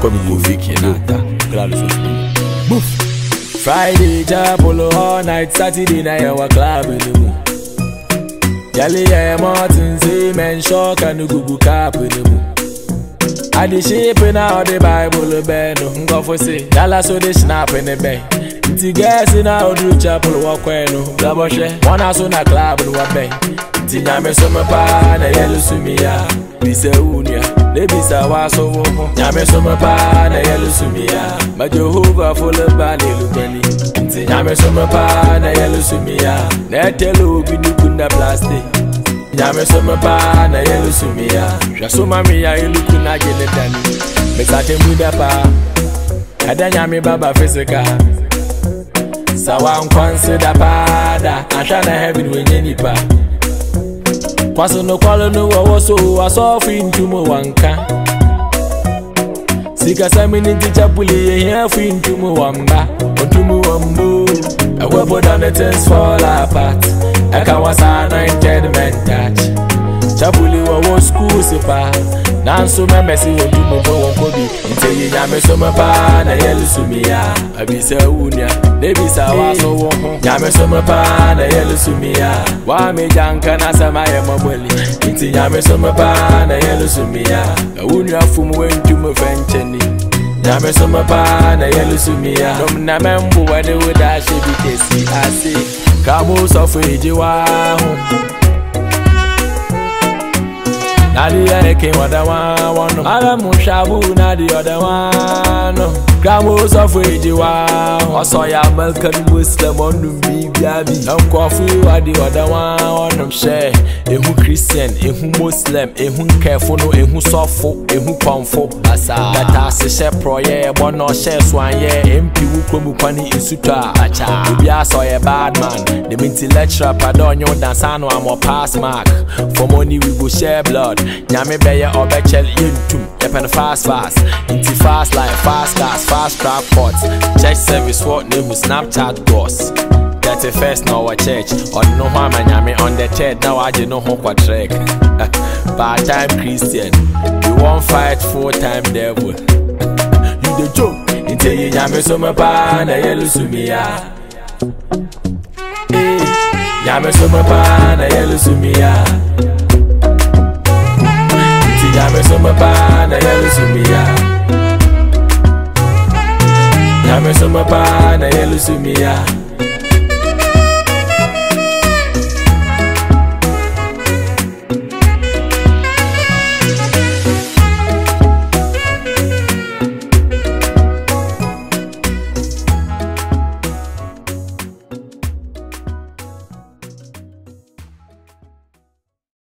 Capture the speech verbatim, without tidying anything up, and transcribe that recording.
Come go Vicky Nata. Move. Friday chapel all night, Saturday night our club in the moon. Yali ya Martin say men shock and the Google cap in the moon. I the shape in out the Bible bed, no go for say. Yalla so they snap in the bed. Ti guys in out the chapel walk when no double share. One house on a club no a bed. Ti nyame so me pa na yellow sumia. Bisa unia, they bisa waso wo. Nyame so me pa na yellow sumia. Ma Jehovah full of bani lubani. Ti nyame so me pa na yellow sumia. Na telo bi nukunda plastic. Nyame so me pa na yellow sumia. Shwa so mami ya iluku na jene dani. Besate muda pa. Ada nyame baba physical. Sawa nkwanse da pada. Asha na heaven wenye nipa. Kwaso no kwalo no wo so aso fi ntumo wanka. Sika sami ni teacher puli ye here fi ntumo wamba. Ntumo wambo. I will put on the things fall apart. I can was anointed men touch. Chapuli wo school sipa. Nanso me mesi wo ntumo wo kobi. Nte ye nyame so me pa na yelu sumia. Abisa unia. Nebisa waso wo ho. Nyame so me pa na yelu sumia. Wa me janka na sama ye moboli. Nti nyame so me pa na yelu sumia. Unia fumu we ntumo fencheni. Nyame so me pa na yelu sumia. Nom na membu we de wo da she bi kesi ase. Kamo so feji wa ho. Na the other came other one. Ala mushabu na the other one. Gramos of Wajiwa. Also, ya Malcolm Muslim on the baby. I'm coffee what the other one. I'm share. A who Christian, a who Muslim, a who careful, a who soft, a who comfort. Asa. That I say proye, one or share swan ye. M P who come upani in sutra. Acha. You be a so a bad man. The minty lecturer, pardon you, dance on one pass mark. For money we go share blood. Nyame beye obechel yentum yepen fast fast inti fast life fast cars fast trap pots church service what name Snapchat boss thirty-first now a church on no ma nyame on the third now aje no ho kwa trek part time Christian you won't fight full time devil you the joke inti ye nyame so me pa na yelu sumia eh nyame so me pa na yelu